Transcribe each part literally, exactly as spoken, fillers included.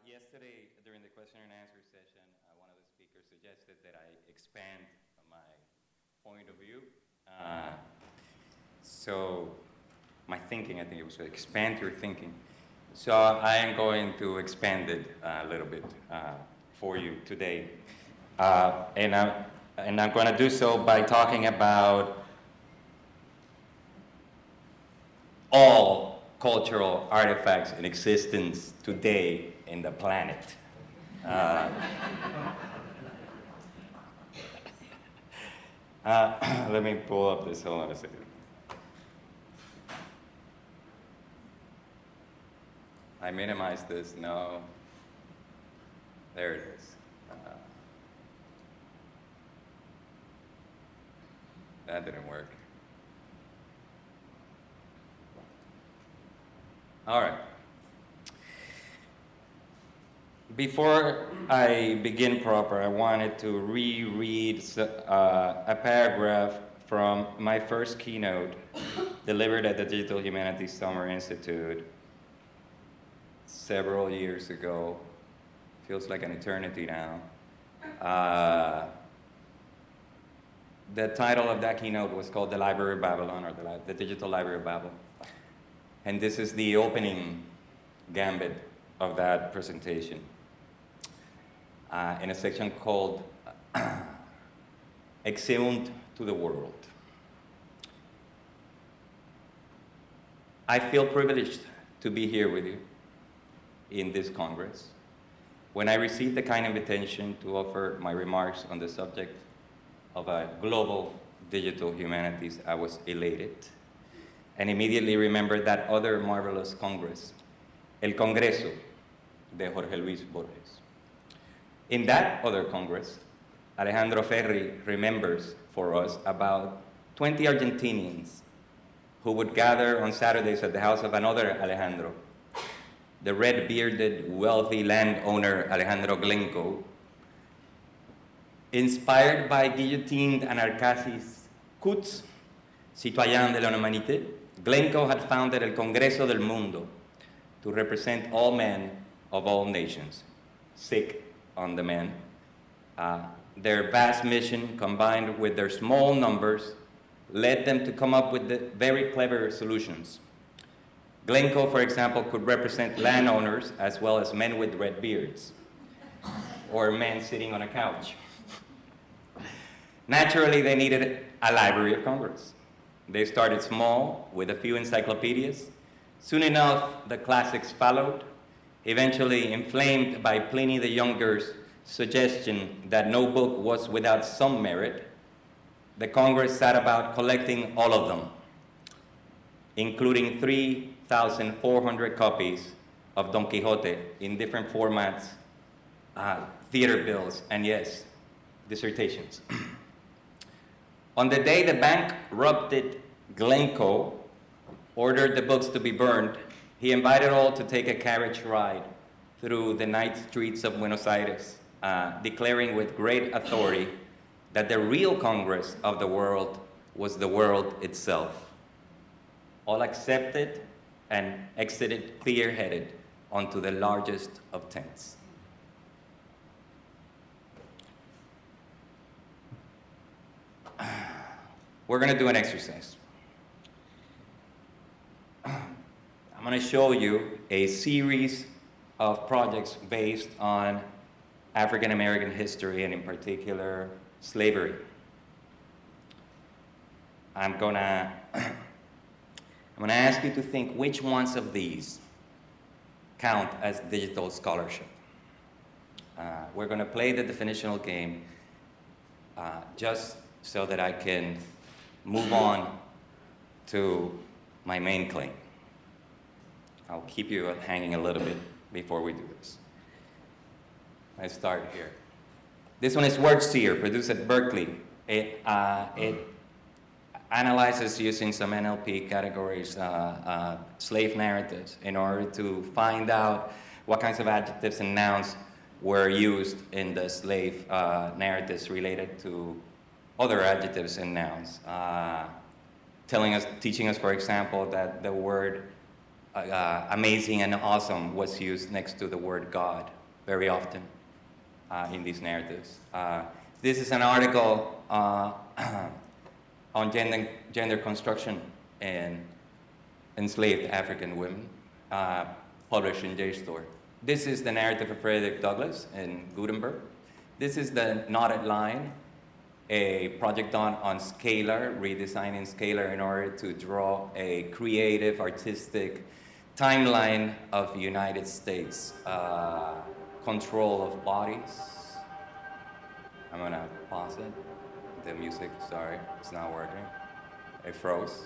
yesterday, during the question and answer session, uh, one of the speakers suggested that I expand my point of view. Uh, so, my thinking, I think it was to expand your thinking. So, I am going to expand it uh, a little bit uh, for you today. Uh, and, I'm, and I'm going to do so by talking about all cultural artifacts in existence today in the planet. Uh, uh, let me pull up this, hold on a second. I minimized this, no. There it is. Uh, that didn't work. All right. Before I begin proper, I wanted to reread uh, a paragraph from my first keynote delivered at the Digital Humanities Summer Institute several years ago. Feels like an eternity now. Uh, the title of that keynote was called The Library of Babylon, or the, the Digital Library of Babel. And this is the opening gambit of that presentation uh, in a section called Exeunt to the World. I feel privileged to be here with you in this Congress. When I received the kind invitation to offer my remarks on the subject of a global digital humanities, I was elated, and immediately remembered that other marvelous Congress, El Congreso de Jorge Luis Borges. In that other Congress, Alejandro Ferri remembers for us about twenty Argentinians who would gather on Saturdays at the house of another Alejandro, the red-bearded, wealthy landowner Alejandro Glencoe, inspired by guillotined Anarcasis Cutts, citoyen de la humanité. Glencoe had founded El Congreso del Mundo to represent all men of all nations, sick on the men. Uh, their vast mission, combined with their small numbers, led them to come up with the very clever solutions. Glencoe, for example, could represent landowners as well as men with red beards, or men sitting on a couch. Naturally, they needed a Library of Congress. They started small, with a few encyclopedias. Soon enough, the classics followed, eventually inflamed by Pliny the Younger's suggestion that no book was without some merit. The Congress set about collecting all of them, including three thousand four hundred copies of Don Quixote in different formats, uh, theater bills, and yes, dissertations. On the day the bankrupted Glencoe ordered the books to be burned, he invited all to take a carriage ride through the night streets of Buenos Aires, uh, declaring with great authority that the real Congress of the world was the world itself. All accepted and exited clear-headed onto the largest of tents. We're going to do an exercise. I'm going to show you a series of projects based on African American history, and in particular, slavery. I'm going to I'm going to ask you to think which ones of these count as digital scholarship. Uh, we're going to play the definitional game uh, just so that I can move on to my main claim. I'll keep you hanging a little bit before we do this. Let's start here. This one is WordSeer, produced at Berkeley. It, uh, it analyzes using some N L P categories, uh, uh, slave narratives, in order to find out what kinds of adjectives and nouns were used in the slave uh, narratives related to other adjectives and nouns. Uh, telling us, teaching us, for example, that the word uh, amazing and awesome was used next to the word God very often uh, in these narratives. Uh, this is an article uh, on gender, gender construction and enslaved African women, uh, published in JSTOR. This is the narrative of Frederick Douglass in Gutenberg. This is the knotted line, a project done on Scalar, redesigning Scalar in order to draw a creative, artistic timeline of the United States uh, control of bodies. I'm gonna pause it. The music, sorry, it's not working. It froze.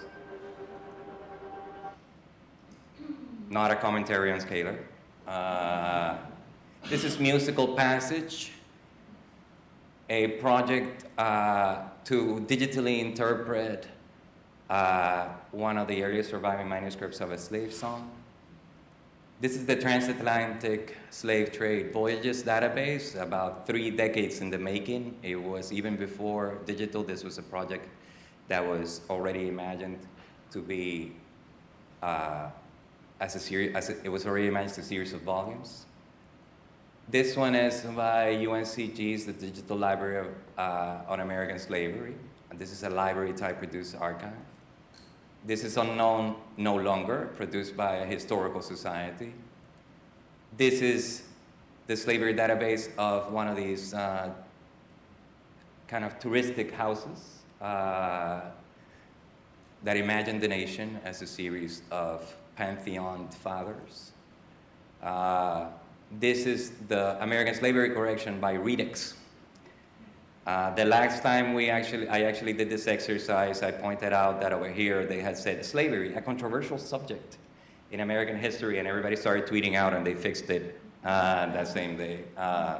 Not a commentary on Scalar. Uh, this is Musical Passage, a project uh, to digitally interpret uh, one of the earliest surviving manuscripts of a slave song. This is the Transatlantic Slave Trade Voyages database, about three decades in the making. It was even before digital. This was a project that was already imagined to be uh, as a series, as a, it was already imagined as a series of volumes. This one is by U N C G's, the Digital Library of, uh, on American Slavery. And this is a library-type produced archive. This is Unknown No Longer, produced by a historical society. This is the slavery database of one of these uh, kind of touristic houses uh, that imagined the nation as a series of pantheon fathers. Uh, this is the American Slavery Correction by Redex. Uh, the last time we actually, I actually did this exercise, I pointed out that over here they had said slavery, a controversial subject in American history, and everybody started tweeting out and they fixed it uh, that same day. Uh,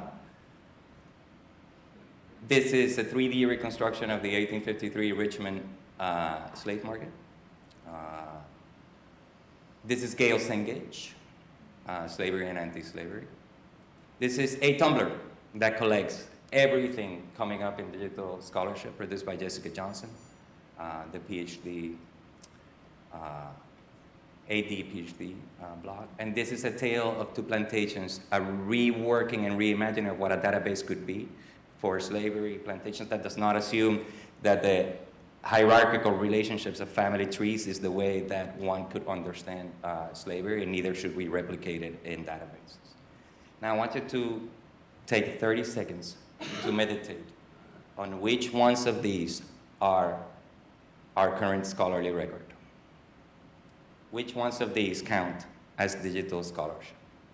this is a three D reconstruction of the eighteen fifty-three Richmond uh, slave market. Uh, this is Gail Cengage, uh, Slavery and Anti-Slavery. This is a Tumblr that collects everything coming up in digital scholarship, produced by Jessica Johnson, uh, the PhD, uh, A D PhD uh, blog. And this is a tale of two plantations, a reworking and reimagining of what a database could be for slavery plantations that does not assume that the hierarchical relationships of family trees is the way that one could understand uh, slavery, and neither should we replicate it in databases. Now I want you to take thirty seconds to meditate on which ones of these are our current scholarly record. Which ones of these count as digital scholarship?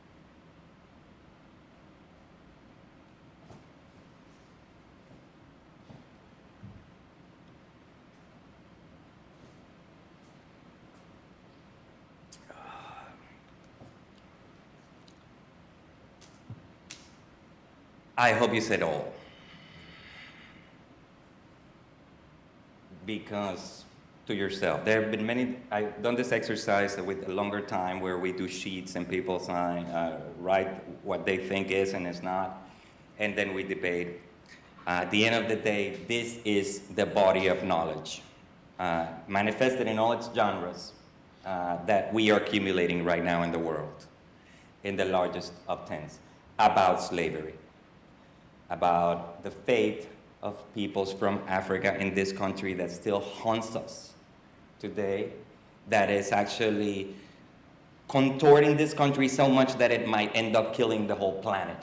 I hope you said all. Because to yourself, there have been many, I've done this exercise with a longer time where we do sheets and people sign, uh, write what they think is and is not, and then we debate. Uh, at the end of the day, this is the body of knowledge, uh, manifested in all its genres, uh, that we are accumulating right now in the world, in the largest of tens, about slavery, about the fate of peoples from Africa in this country that still haunts us today, that is actually contorting this country so much that it might end up killing the whole planet.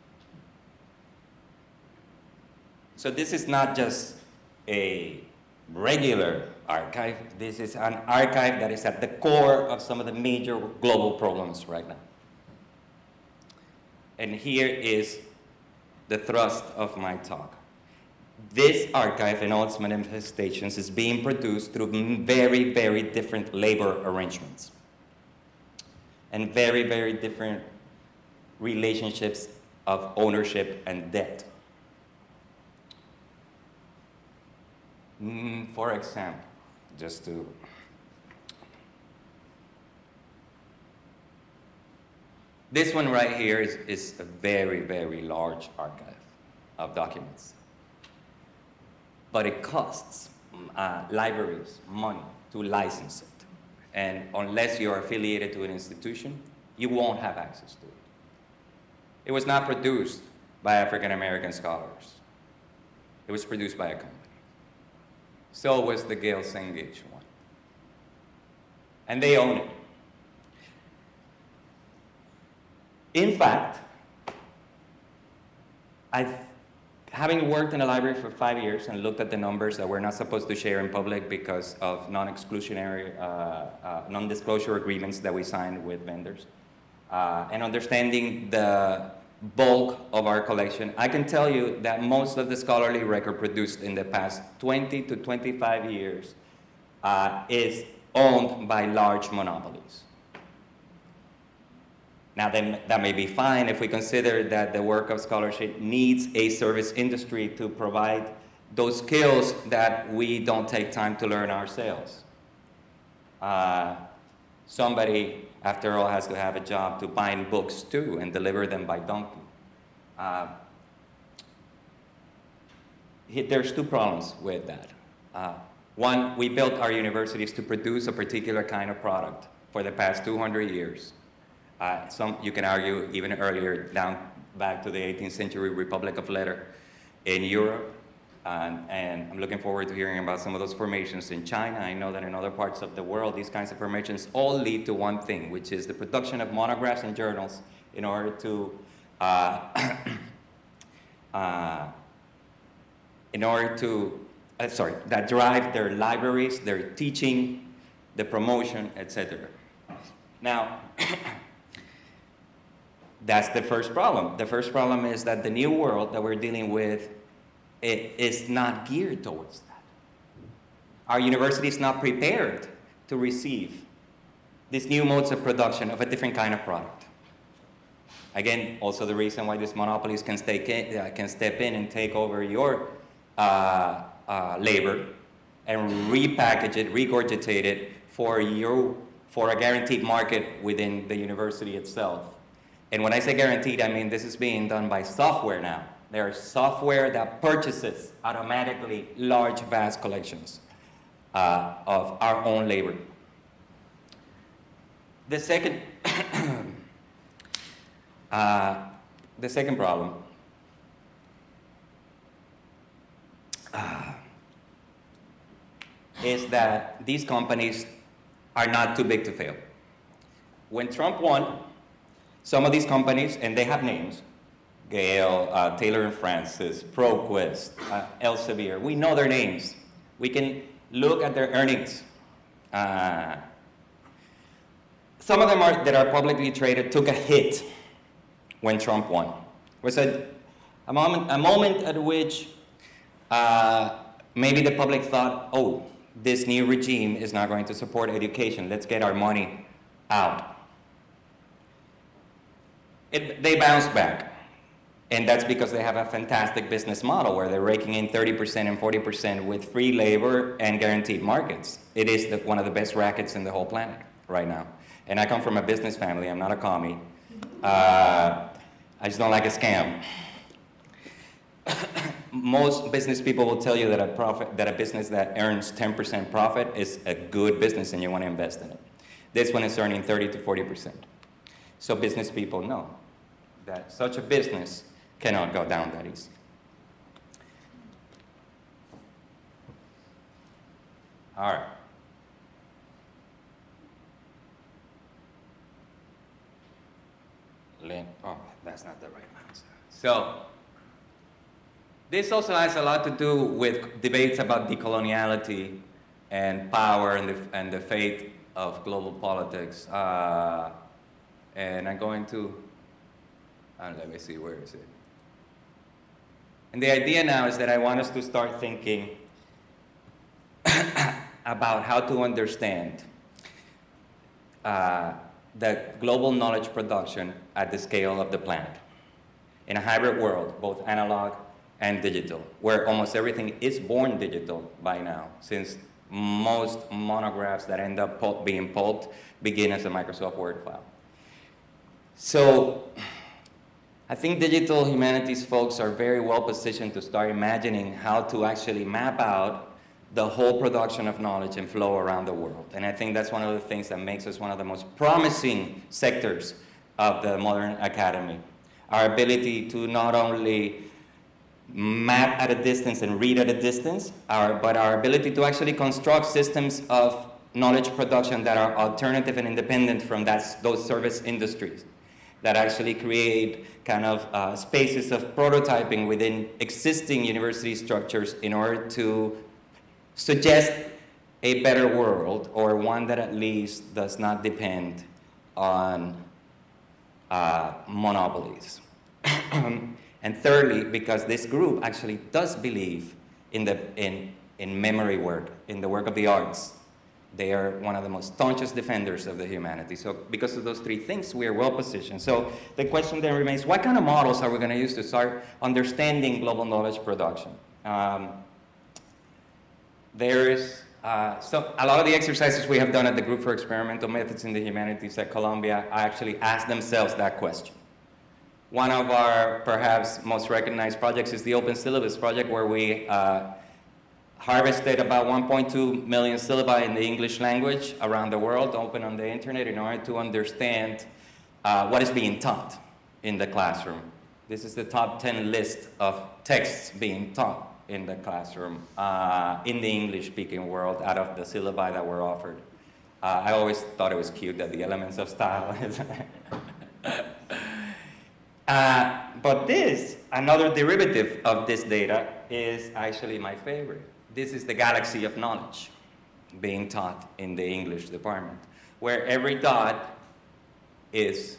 So this is not just a regular archive, this is an archive that is at the core of some of the major global problems right now. And here is the thrust of my talk. This archive in all its manifestations is being produced through very, very different labor arrangements and very, very different relationships of ownership and debt. Mm, for example, just to this one right here is, is a very, very large archive of documents. But it costs uh, libraries money to license it. And unless you're affiliated to an institution, you won't have access to it. It was not produced by African American scholars. It was produced by a company. So was the Gale Cengage one. And they own it. In fact, I've, having worked in a library for five years and looked at the numbers that we're not supposed to share in public because of non-exclusionary, uh, uh, non-disclosure agreements that we signed with vendors, uh, and understanding the bulk of our collection, I can tell you that most of the scholarly record produced in the past twenty to twenty-five years uh, is owned by large monopolies. Now, then, that may be fine if we consider that the work of scholarship needs a service industry to provide those skills that we don't take time to learn ourselves. Uh, somebody, after all, has to have a job to bind books too and deliver them by donkey. Uh, there's two problems with that. Uh, one, we built our universities to produce a particular kind of product for the past two hundred years. Uh, some, you can argue even earlier, down back to the eighteenth century Republic of Letters in Europe. And, and I'm looking forward to hearing about some of those formations in China. I know that in other parts of the world, these kinds of formations all lead to one thing, which is the production of monographs and journals in order to, uh, uh, in order to, uh, sorry, that drive their libraries, their teaching, the promotion, et cetera. Now, that's the first problem. The first problem is that the new world that we're dealing with, it is not geared towards that. Our university is not prepared to receive these new modes of production of a different kind of product. Again, also the reason why these monopolies can, stay, uh, can step in and take over your uh, uh, labor and repackage it, regurgitate it for, your, for a guaranteed market within the university itself. And when I say guaranteed, I mean this is being done by software now. There is software that purchases automatically large, vast collections uh, of our own labor. The second, uh, the second problem uh, is that these companies are not too big to fail. When Trump won, some of these companies, and they have names, Gale, uh, Taylor and Francis, ProQuest, uh, Elsevier, we know their names. We can look at their earnings. Uh, some of them are, that are publicly traded took a hit when Trump won. It was a, a, moment, a moment at which uh, maybe the public thought, oh, this new regime is not going to support education. Let's get our money out. It, they bounced back, and that's because they have a fantastic business model where they're raking in thirty percent and forty percent with free labor and guaranteed markets. It is the, one of the best rackets in the whole planet right now. And I come from a business family. I'm not a commie. Uh, I just don't like a scam. Most business people will tell you that a profit, that a business that earns ten percent profit is a good business and you want to invest in it. This one is earning thirty to forty percent. So business people know that such a business cannot go down that easy. All right. Lynn, oh, that's not the right answer. So, this also has a lot to do with debates about decoloniality and power and the, and the fate of global politics. Uh, and I'm going to, uh, let me see, where is it? And the idea now is that I want us to start thinking about how to understand uh, the global knowledge production at the scale of the planet. In a hybrid world, both analog and digital, where almost everything is born digital by now, since most monographs that end up pulp being pulped begin as a Microsoft Word file. So I think digital humanities folks are very well positioned to start imagining how to actually map out the whole production of knowledge and flow around the world. And I think that's one of the things that makes us one of the most promising sectors of the modern academy. Our ability to not only map at a distance and read at a distance, our, but our ability to actually construct systems of knowledge production that are alternative and independent from that, those service industries, that actually create kind of uh, spaces of prototyping within existing university structures in order to suggest a better world, or one that at least does not depend on uh, monopolies. And thirdly, because this group actually does believe in, the, in, in memory work, in the work of the arts. They are one of the most staunchest defenders of the humanities. So because of those three things, we are well positioned. So the question then remains, what kind of models are we going to use to start understanding global knowledge production? Um, there's, uh, so a lot of the exercises we have done at the Group for Experimental Methods in the Humanities at Columbia actually ask themselves that question. One of our perhaps most recognized projects is the Open Syllabus Project, where we uh, harvested about one point two million syllabi in the English language around the world, open on the internet, in order to understand uh, what is being taught in the classroom. This is the top ten list of texts being taught in the classroom uh, in the English-speaking world out of the syllabi that were offered. Uh, I always thought it was cute that the elements of style is Uh, but this, another derivative of this data, is actually my favorite. This is the galaxy of knowledge being taught in the English department, where every dot is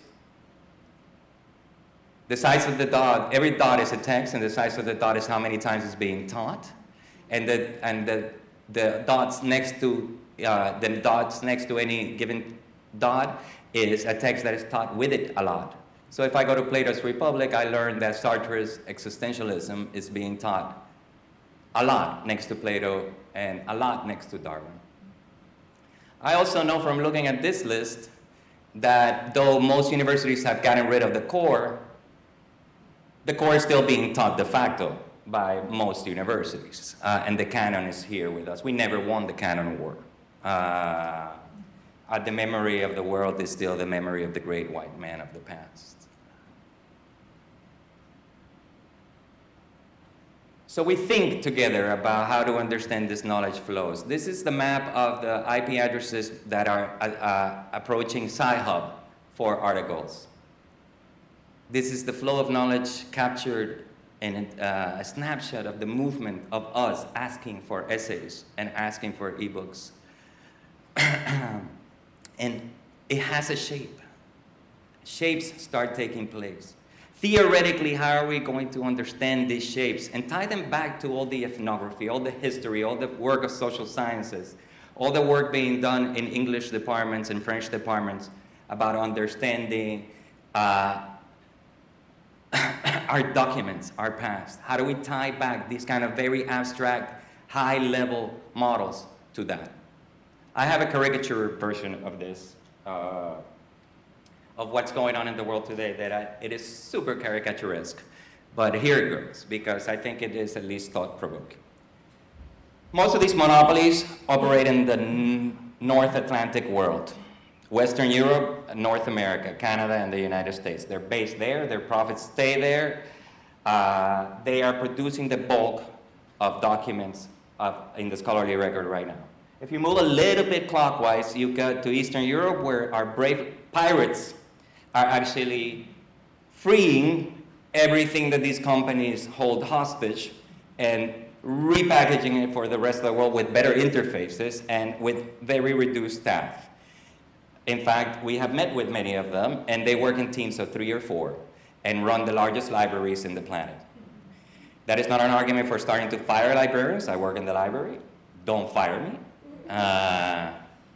the size of the dot. Every dot is a text, and the size of the dot is how many times it's being taught, and the and the the dots next to uh, the dots next to any given dot is a text that is taught with it a lot. So if I go to Plato's Republic, I learned that Sartre's existentialism is being taught a lot next to Plato and a lot next to Darwin. I also know from looking at this list that though most universities have gotten rid of the core, the core is still being taught de facto by most universities. Uh, and the canon is here with us. We never won the canon war. Uh, uh, the memory of the world is still the memory of the great white man of the past. So we think together about how to understand this knowledge flows. This is the map of the I P addresses that are uh, uh, approaching Sci-Hub for articles. This is the flow of knowledge captured in uh, a snapshot of the movement of us asking for essays and asking for ebooks. And it has a shape. Shapes start taking place. Theoretically, how are we going to understand these shapes and tie them back to all the ethnography, all the history, all the work of social sciences, all the work being done in English departments and French departments about understanding uh, our documents, our past? How do we tie back these kind of very abstract, high-level models to that? I have a caricature version of this. Uh, of what's going on in the world today, that I, it is super caricaturesque. But here it goes, because I think it is at least thought-provoking. Most of these monopolies operate in the n- North Atlantic world. Western Europe, North America, Canada, and the United States. They're based there, their profits stay there. Uh, they are producing the bulk of documents of, in the scholarly record right now. If you move a little bit clockwise, you go to Eastern Europe, where our brave pirates are actually freeing everything that these companies hold hostage and repackaging it for the rest of the world with better interfaces and with very reduced staff. In fact, we have met with many of them, and they work in teams of three or four and run the largest libraries in the planet. That is not an argument for starting to fire librarians. I work in the library. Don't fire me. Uh,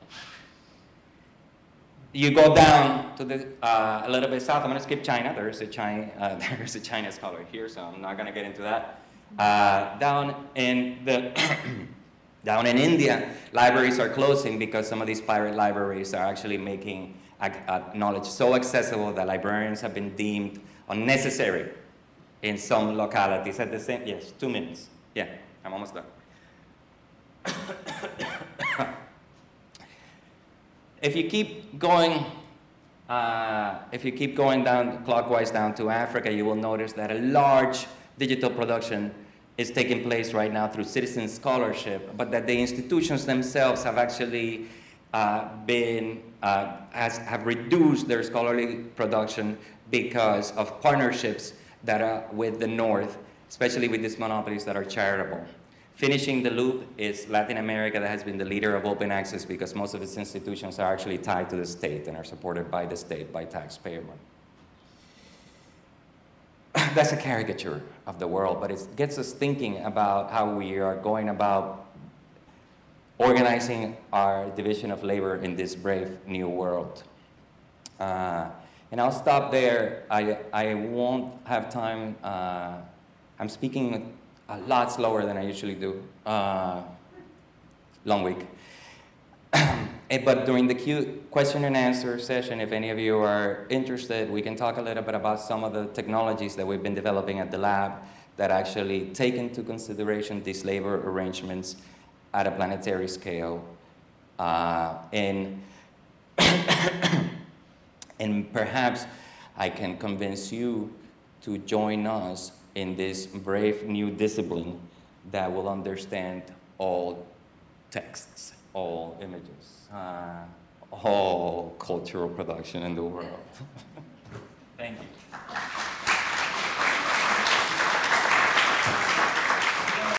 You go down to the uh, a little bit south. I'm going to skip China. There is a China. Uh, there is a China scholar here, so I'm not going to get into that. Uh, down in the down in India, libraries are closing because some of these pirate libraries are actually making uh, uh, knowledge so accessible that librarians have been deemed unnecessary in some localities. At the same, yes, two minutes. Yeah, I'm almost done. If you keep going, uh, if you keep going down clockwise down to Africa, you will notice that a large digital production is taking place right now through citizen scholarship, but that the institutions themselves have actually uh, been uh, has, have reduced their scholarly production because of partnerships that are with the North, especially with these monopolies that are charitable. Finishing the loop is Latin America, that has been the leader of open access because most of its institutions are actually tied to the state and are supported by the state, by taxpayer money. That's a caricature of the world, but it gets us thinking about how we are going about organizing our division of labor in this brave new world. Uh, and I'll stop there. I, I won't have time. Uh, I'm speaking a lot slower than I usually do. Uh, long week. But during the Q question and answer session, if any of you are interested, we can talk a little bit about some of the technologies that we've been developing at the lab that actually take into consideration these labor arrangements at a planetary scale. Uh, and, and perhaps I can convince you to join us in this brave new discipline that will understand all texts, all images, uh, all cultural production in the world. Thank you.